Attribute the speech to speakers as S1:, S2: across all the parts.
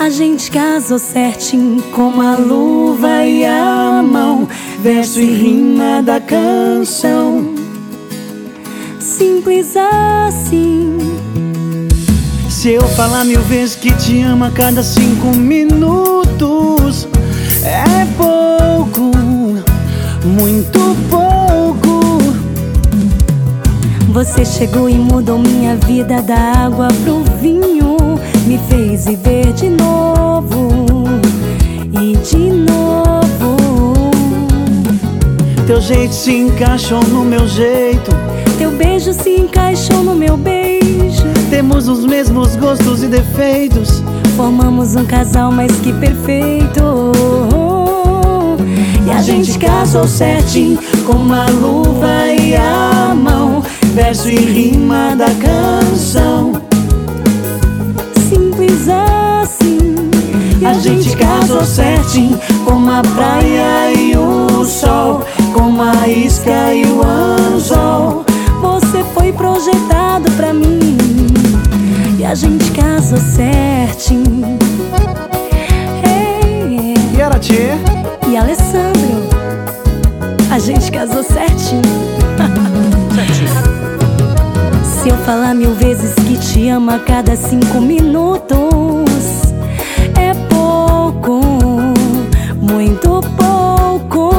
S1: A gente casou certinho, com a luva e a mão, verso e rima da canção. Simples assim.
S2: Se eu falar 1000 vezes que te amo a cada 5 minutos, é pouco, muito pouco.
S1: Você chegou e mudou minha vida da água pro vinho, me fez viver de novo e de novo.
S2: Teu jeito se encaixou no meu jeito,
S1: teu beijo se encaixou no meu beijo.
S2: Temos os mesmos gostos e defeitos,
S1: formamos um casal mais que perfeito. E a gente casou certinho, com uma luva e a mão, verso e rima da canção. Simples assim.
S2: A gente casou certinho, como a praia e o sol, como a isca e o anzol.
S1: Você foi projetado pra mim, e a gente casou certinho. Hey,
S2: e era Tchê?
S1: E Alessandro, a gente casou certinho. Se eu falar 1000 vezes que te amo a cada 5 minutos, é pouco, muito pouco.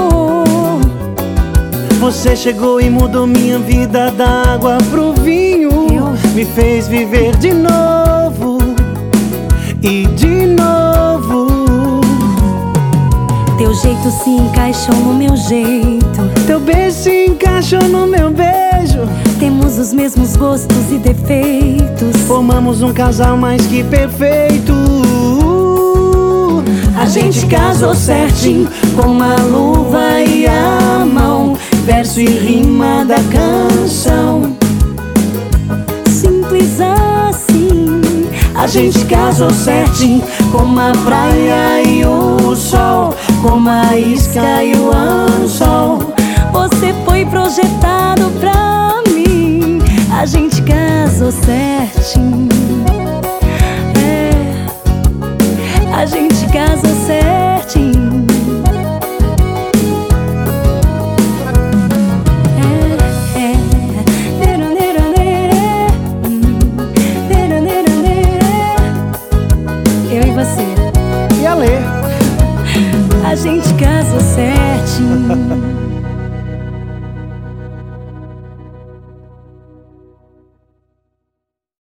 S2: Você chegou e mudou minha vida da água pro vinho, me fez viver de novo e de novo.
S1: Teu jeito se encaixou no meu jeito,
S2: teu beijo se encaixou no meu beijo.
S1: Temos os mesmos gostos e defeitos,
S2: formamos um casal mais que perfeito.
S1: A gente casou certinho, com a luva e a mão, verso e rima da canção. Simples assim.
S2: A gente casou certinho, como a praia e o sol, como a isca e o anzol.
S1: Você foi projetado pra mim, a gente casou certinho. A gente casou certinho.